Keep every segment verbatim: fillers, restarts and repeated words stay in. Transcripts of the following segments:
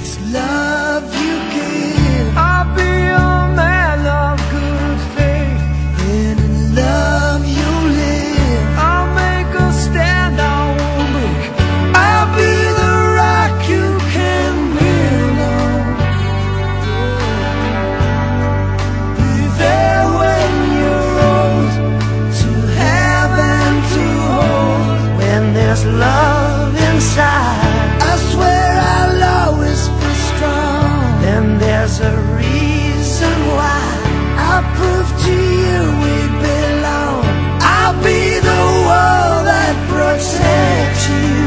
it's love you give. I'll be a man of good faith. And in love you live. I'll make a stand, I won't break. I'll be the rock you can build on. Be there when you're old, to have and to hold. When there's love inside, I swear I'll always be strong. then there's a reason why. I'll prove to you we belong. I'll be the wall that protects you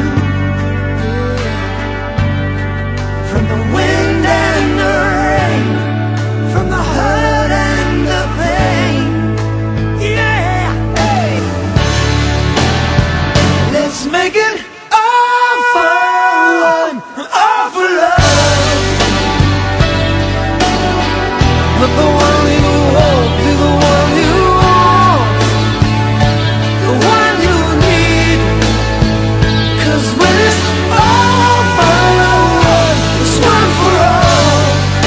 from the wind and the rain, from the hurt and the pain. Yeah, hey. Let's make it all for one, all for love. Let the one you hold be the one you want, the one you need. 'Cause when it's all for one, it's one for all.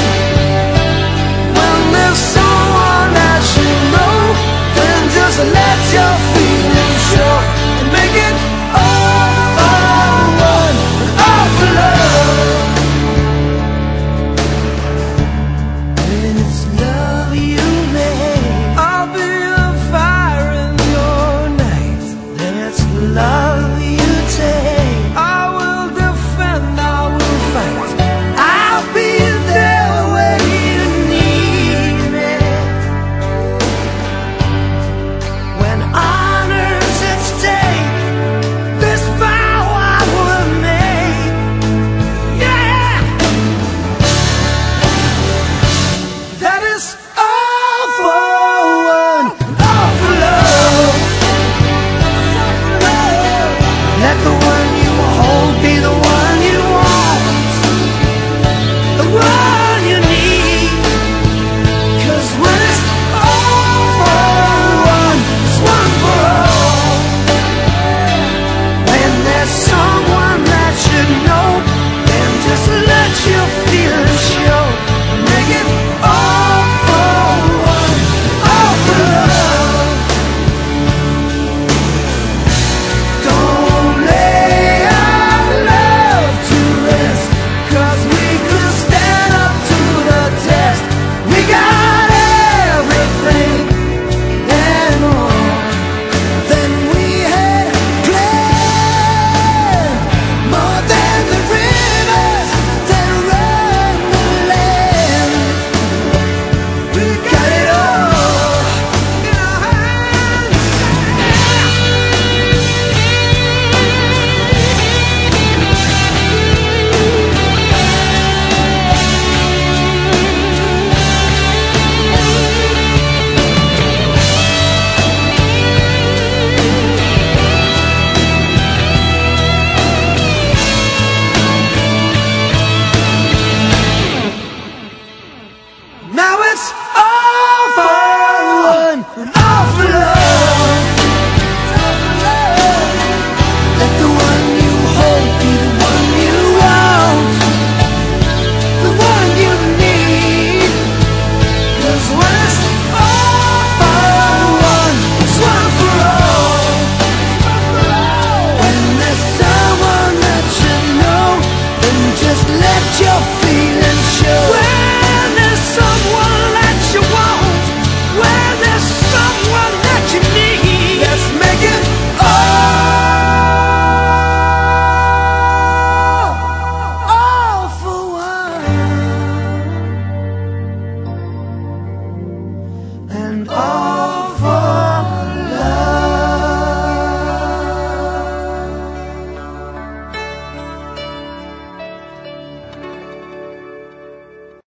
When there's someone that you know, Then just let your feelings show and make it all for one, all for love. When it's love you make, I'll be a fire in your night. then it's love